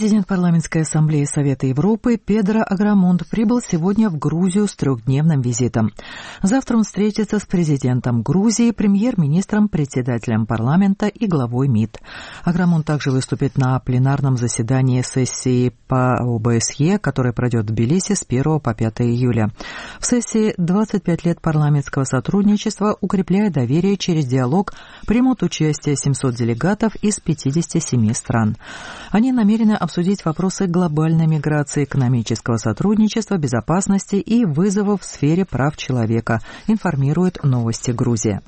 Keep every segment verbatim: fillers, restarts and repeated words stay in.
Президент Парламентской ассамблеи Совета Европы Педро Аграмонт прибыл сегодня в Грузию с трехдневным визитом. Завтра он встретится с президентом Грузии, премьер-министром, председателем парламента и главой МИД. Аграмонт также выступит на пленарном заседании сессии по ОБСЕ, которая пройдет в Тбилиси с первого по пятое июля. В сессии двадцать пять лет парламентского сотрудничества, укрепляя доверие через диалог, примут участие семьсот делегатов из пятидесяти семи стран. Они намерены обсудить вопросы глобальной миграции, экономического сотрудничества, безопасности и вызовов в сфере прав человека, информирует «Новости Грузия».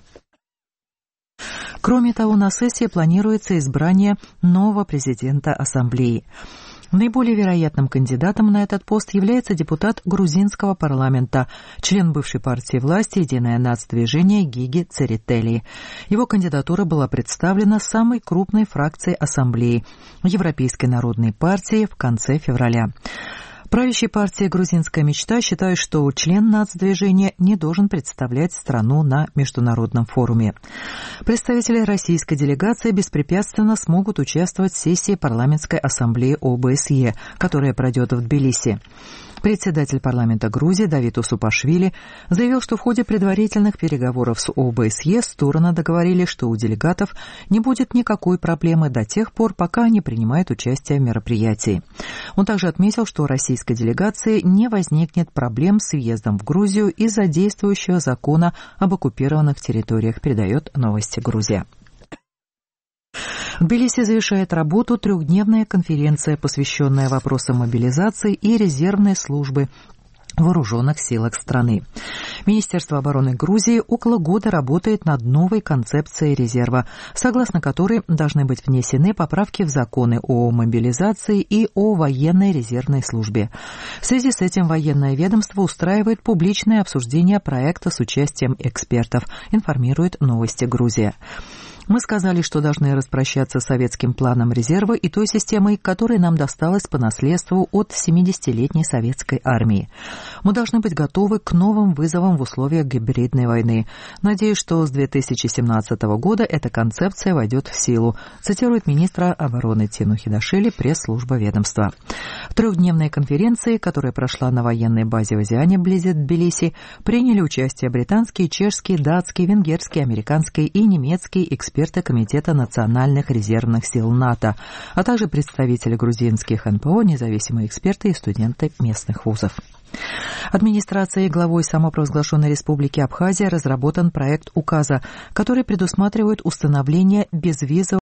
Кроме того, на сессии планируется избрание нового президента Ассамблеи. Наиболее вероятным кандидатом на этот пост является депутат грузинского парламента, член бывшей партии власти «Единое нацдвижение» Гиги Церетели. Его кандидатура была представлена самой крупной фракцией Ассамблеи – Европейской народной партии в конце февраля. Правящая партия «Грузинская мечта» считает, что член нацдвижения не должен представлять страну на международном форуме. Представители российской делегации беспрепятственно смогут участвовать в сессии парламентской ассамблеи ОБСЕ, которая пройдет в Тбилиси. Председатель парламента Грузии Давид Усупашвили заявил, что в ходе предварительных переговоров с ОБСЕ стороны договорились, что у делегатов не будет никакой проблемы до тех пор, пока они принимают участие в мероприятии. Он также отметил, что у российской делегации не возникнет проблем с въездом в Грузию из-за действующего закона об оккупированных территориях, передает «Новости Грузия». В Тбилиси завершает работу трехдневная конференция, посвященная вопросам мобилизации и резервной службы в вооруженных силах страны. Министерство обороны Грузии около года работает над новой концепцией резерва, согласно которой должны быть внесены поправки в законы о мобилизации и о военной резервной службе. В связи с этим военное ведомство устраивает публичное обсуждение проекта с участием экспертов, информирует «Новости Грузия». Мы сказали, что должны распрощаться с советским планом резерва и той системой, которая нам досталась по наследству от семидесятилетней советской армии. Мы должны быть готовы к новым вызовам в условиях гибридной войны. Надеюсь, что с две тысячи семнадцатого года эта концепция войдет в силу, цитирует министра обороны Тину Хидашвили, пресс-служба ведомства. В трехдневной конференции, которая прошла на военной базе в Азиане, вблизи Тбилиси, приняли участие британские, чешские, датские, венгерские, американские и немецкие эксперты Комитета национальных резервных сил НАТО, а также представители грузинских эн пэ о, независимые эксперты и студенты местных вузов. Администрацией главой самопровозглашенной республики Абхазия разработан проект указа, который предусматривает установление безвизового